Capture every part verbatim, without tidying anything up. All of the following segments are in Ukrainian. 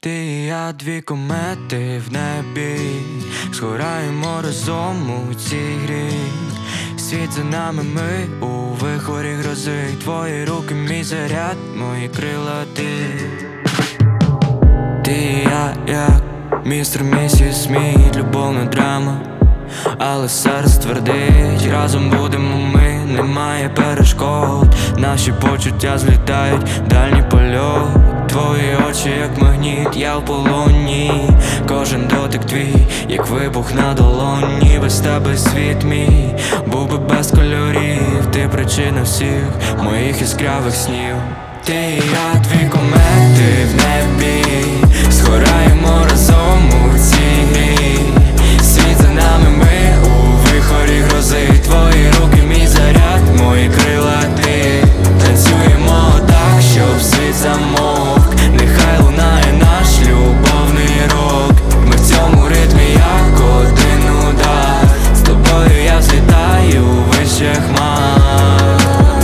Ти і я, дві комети в небі, згораємо разом у цій грі. Світ за нами, ми у вихорі грози. Твої руки, мій заряд, мої крила ти. Ти і я, як містер місіс Сміт, любовна драма, але серце твердить, разом будемо ми, немає перешкод. Наші почуття злітають в дальній польот. Твої очі, як магніт, я в полоні. Кожен дотик твій, як вибух на долоні. Без тебе світ мій був би без кольорів. Ти причина всіх моїх яскравих снів. Ти і я, дві комети в небі, згораємо разом у цій грі. Світ за нами, ми у вихорі грози. Твої руки, мій заряд, мої крила ти. Танцюємо так, щоб світ замовк. Нехай лунає наш любовний рок. Ми в цьому ритмі, як один удар. З тобою я злітаю вище хмар.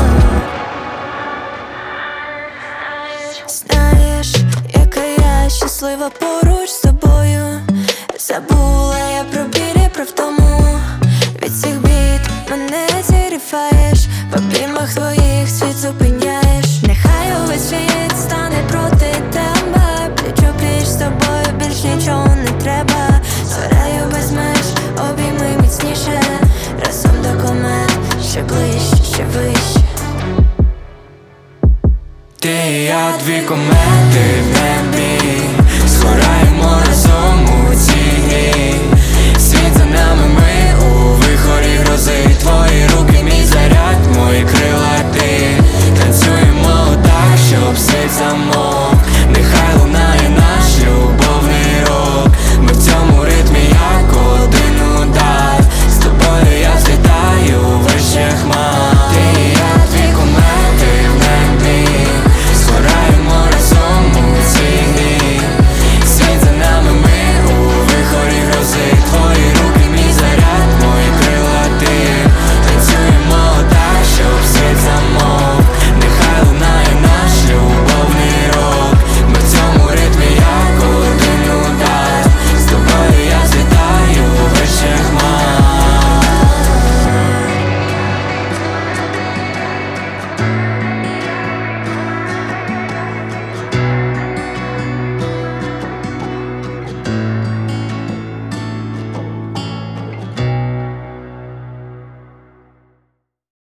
Знаєш, яка я щаслива поруч з тобою. Забула я про біль і про втому. Від цих бід мене зігріваєш. В обіймах твоїх світ зупиняєш. Нехай увесь світ стане проти тебе. Пліч-о-пліч з тобою більш нічого не треба. Згораю без меж, обійми міцніше. Разом до комет, ще ближче, ще вище. Ти і я, дві комети в небі,